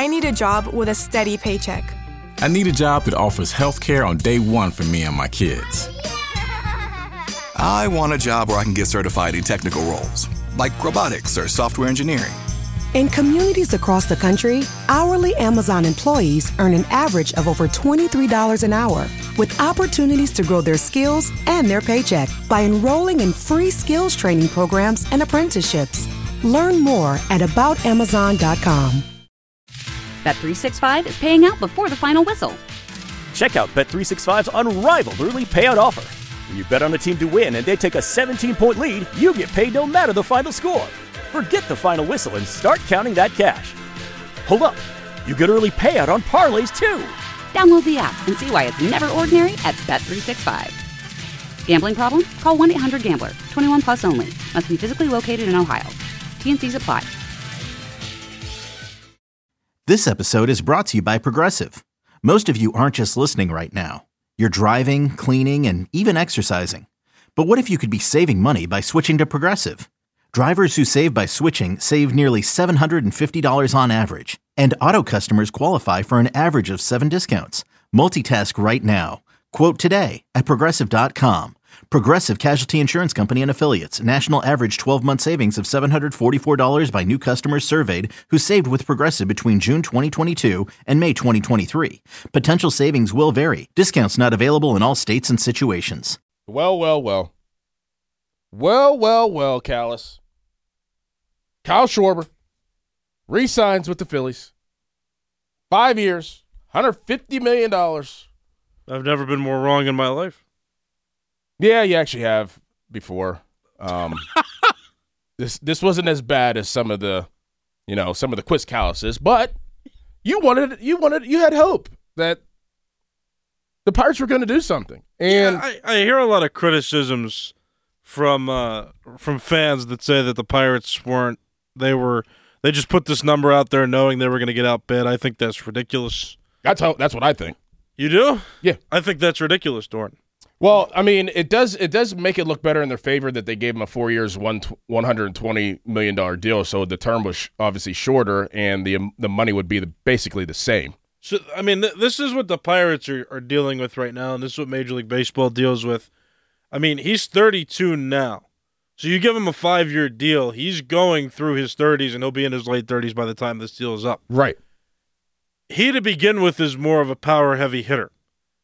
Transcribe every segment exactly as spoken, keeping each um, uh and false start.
I need a job with a steady paycheck. I need a job that offers health care on day one for me and my kids. I want a job where I can get certified in technical roles, like robotics or software engineering. In communities across the country, hourly Amazon employees earn an average of over twenty-three dollars an hour, with opportunities to grow their skills and their paycheck by enrolling in free skills training programs and apprenticeships. Learn more at about amazon dot com. Bet three sixty-five is paying out before the final whistle. Check out Bet three sixty-five's unrivaled early payout offer. When you bet on a team to win and they take a seventeen-point lead, you get paid no matter the final score. Forget the final whistle and start counting that cash. Hold up. You get early payout on parlays, too. Download the app and see why it's never ordinary at Bet three sixty-five. Gambling problem? Call one eight hundred gambler. twenty-one plus only. Must be physically located in Ohio. T and Cs apply. This episode is brought to you by Progressive. Most of you aren't just listening right now. You're driving, cleaning, and even exercising. But what if you could be saving money by switching to Progressive? Drivers who save by switching save nearly seven hundred fifty dollars on average. And auto customers qualify for an average of seven discounts. Multitask right now. Quote today at Progressive dot com. Progressive Casualty Insurance Company and Affiliates. National average twelve-month savings of seven hundred forty-four dollars by new customers surveyed who saved with Progressive between June twenty twenty-two and May twenty twenty-three. Potential savings will vary. Discounts not available in all states and situations. Well, well, well. Well, well, well, Callis. Kyle Schwarber re-signs with the Phillies. Five years, one hundred fifty million dollars. I've never been more wrong in my life. Yeah, you actually have before. Um, this this wasn't as bad as some of the, you know, some of the Quiz Calluses, but you wanted you wanted you had hope that the Pirates were going to do something. And yeah, I, I hear a lot of criticisms from uh, from fans that say that the Pirates weren't. They were. They just put this number out there knowing they were going to get outbid. I think that's ridiculous. That's how. That's what I think. You do? Yeah. I think that's ridiculous, Dorn. Well, I mean, it does it does make it look better in their favor that they gave him a four years, one one hundred twenty million dollar deal. So the term was obviously shorter, and the the money would be the, basically the same. So I mean, th- this is what the Pirates are, are dealing with right now, and this is what Major League Baseball deals with. I mean, he's thirty-two now. So you give him a five-year deal, he's going through his thirties, and he'll be in his late thirties by the time this deal is up. Right. He, to begin with, is more of a power-heavy hitter.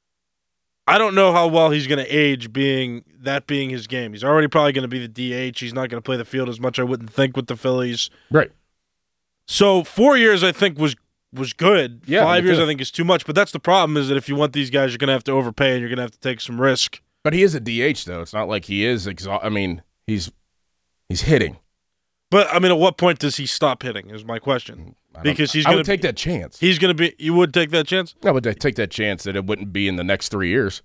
I don't know how well he's going to age being that being his game. He's already probably going to be the D H. He's not going to play the field as much, I wouldn't think, with the Phillies. Right. So four years, I think, was was good. Yeah, Five years, good. I think, is too much. But that's the problem, is that if you want these guys, you're going to have to overpay, and you're going to have to take some risk. But he is a D H, though. It's not like he is exa- I mean, he's he's hitting. But, I mean, at what point does he stop hitting is my question. Because he's I going would to take that chance. He's going to be – you would take that chance? I would take that chance that it wouldn't be in the next three years.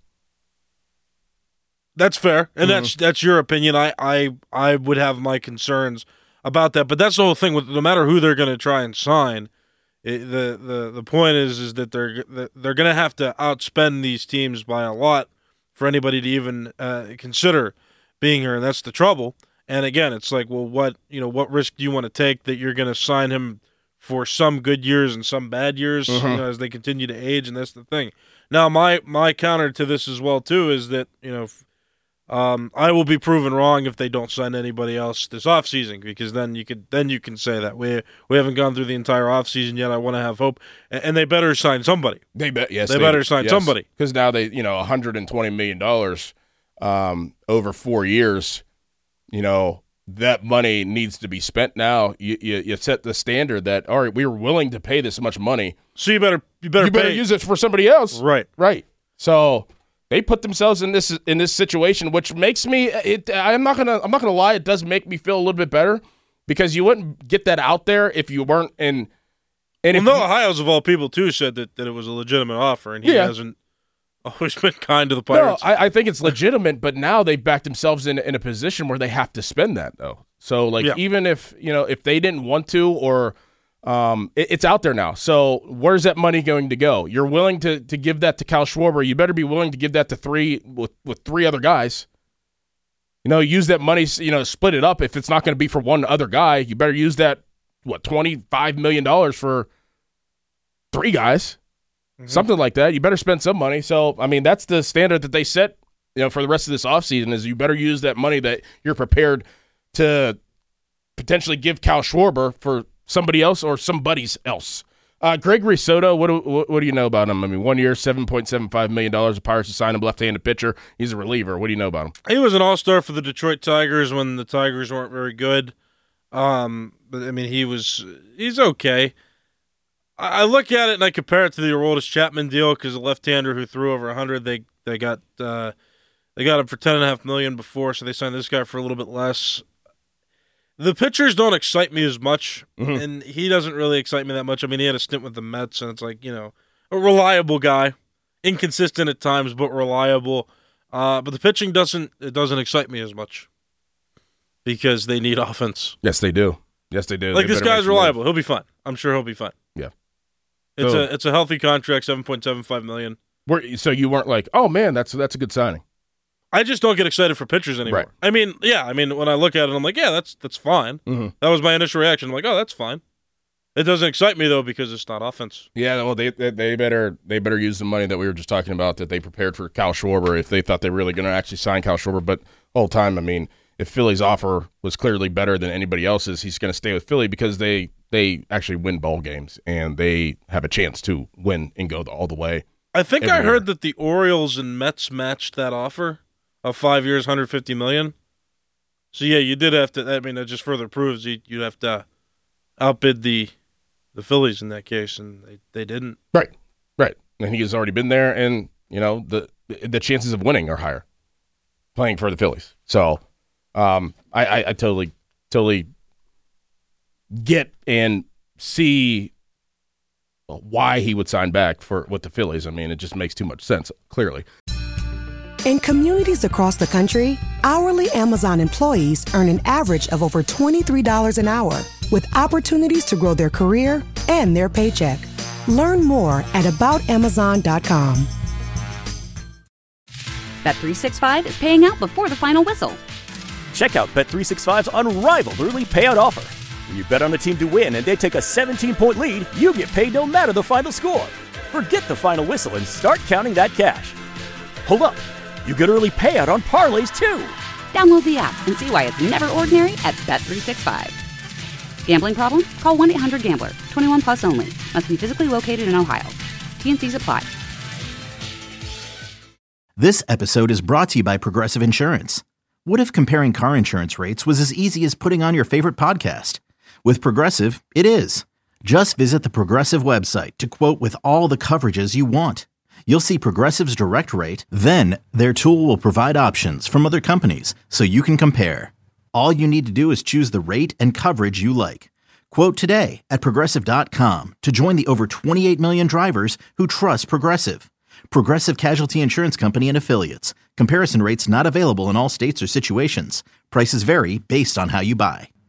That's fair, and Mm-hmm. that's that's your opinion. I, I I would have my concerns about that, but that's the whole thing. With no matter who they're going to try and sign, it, the the the point is is that they're they're going to have to outspend these teams by a lot for anybody to even uh, consider being here, and that's the trouble. And again, it's like, well, what you know, what risk do you want to take that you're going to sign him for some good years and some bad years, Mm-hmm. you know, as they continue to age, and that's the thing. Now, my my counter to this as well too is that you know. Um, I will be proven wrong if they don't sign anybody else this offseason, because then you could then you can say that we we haven't gone through the entire offseason yet. I want to have hope, and, and they better sign somebody. They bet yes, they, they better sign yes. somebody, because now they you know one hundred twenty million dollars um, over four years. You know that money needs to be spent now. You, you you set the standard that all right, we are willing to pay this much money, so you better you better you better pay. use it for somebody else. Right, right. So. They put themselves in this in this situation, which makes me. It, I'm not gonna. I'm not gonna lie. It does make me feel a little bit better, because you wouldn't get that out there if you weren't in. And well, if Noah you, Hiles of all people too said that, that it was a legitimate offer, and he Yeah. hasn't always been kind to the no, Pirates. I, I think it's legitimate, but now they've backed themselves in in a position where they have to spend that though. So like Yeah. even if you know if they didn't want to or. Um, it, it's out there now. So where's that money going to go? You're willing to to give that to Kyle Schwarber. You better be willing to give that to three with, with three other guys. You know, use that money. You know, split it up. If it's not going to be for one other guy, you better use that. What twenty-five million dollars for three guys, mm-hmm. something like that. You better spend some money. So, I mean, that's the standard that they set, you know, for the rest of this offseason is you better use that money that you're prepared to potentially give Kyle Schwarber for somebody else or somebody's else. Uh, Gregory Soto, what do, what, what do you know about him? I mean, one year, seven point seven five million dollars. The Pirates assigned him left-handed pitcher. He's a reliever. What do you know about him? He was an all-star for the Detroit Tigers when the Tigers weren't very good. Um, but, I mean, he was he's okay. I, I look at it and I compare it to the Aroldis Chapman deal because a left-hander who threw over one hundred, they they got uh, they got him for ten point five million dollars before, so they signed this guy for a little bit less. The pitchers don't excite me as much, mm-hmm. and he doesn't really excite me that much. I mean, he had a stint with the Mets, and it's like, you know, a reliable guy, inconsistent at times, but reliable. Uh, but the pitching doesn't it doesn't excite me as much because they need offense. Yes, they do. Yes, they do. Like, they this guy's reliable. He'll be fine. I'm sure he'll be fine. Yeah. It's so, a it's a healthy contract, seven point seven five million dollars. Were, so you weren't like, oh, man, that's that's a good signing. I just don't get excited for pitchers anymore. Right. I mean, yeah, I mean, when I look at it, I'm like, yeah, that's that's fine. Mm-hmm. That was my initial reaction. I'm like, oh, that's fine. It doesn't excite me, though, because it's not offense. Yeah, well, they they, they better they better use the money that we were just talking about that they prepared for Kyle Schwarber if they thought they were really going to actually sign Kyle Schwarber. But the whole time, I mean, if Philly's offer was clearly better than anybody else's, he's going to stay with Philly because they, they actually win ball games and they have a chance to win and go all the way. I think everywhere. I heard that the Orioles and Mets matched that offer. Of five years, one hundred fifty million dollars. So yeah, you did have to. I mean, that just further proves you, you'd have to outbid the the Phillies in that case, and they, they didn't. Right, right. And he has already been there, and you know the the chances of winning are higher playing for the Phillies. So, um, I, I, I totally totally get and see why he would sign back for with the Phillies. I mean, it just makes too much sense. Clearly. In communities across the country, hourly Amazon employees earn an average of over twenty-three dollars an hour, with opportunities to grow their career and their paycheck. Learn more at about amazon dot com. Bet three sixty-five is paying out before the final whistle. Check out Bet three sixty-five's unrivaled early payout offer. When you bet on a team to win and they take a seventeen-point lead, you get paid no matter the final score. Forget the final whistle and start counting that cash. Hold up. You get early payout on parlays, too. Download the app and see why it's never ordinary at Bet three sixty-five. Gambling problem? Call one eight hundred gambler. twenty-one plus only. Must be physically located in Ohio. T N Cs apply. This episode is brought to you by Progressive Insurance. What if comparing car insurance rates was as easy as putting on your favorite podcast? With Progressive, it is. Just visit the Progressive website to quote with all the coverages you want. You'll see Progressive's direct rate, then their tool will provide options from other companies so you can compare. All you need to do is choose the rate and coverage you like. Quote today at Progressive dot com to join the over twenty-eight million drivers who trust Progressive. Progressive Casualty Insurance Company and Affiliates. Comparison rates not available in all states or situations. Prices vary based on how you buy.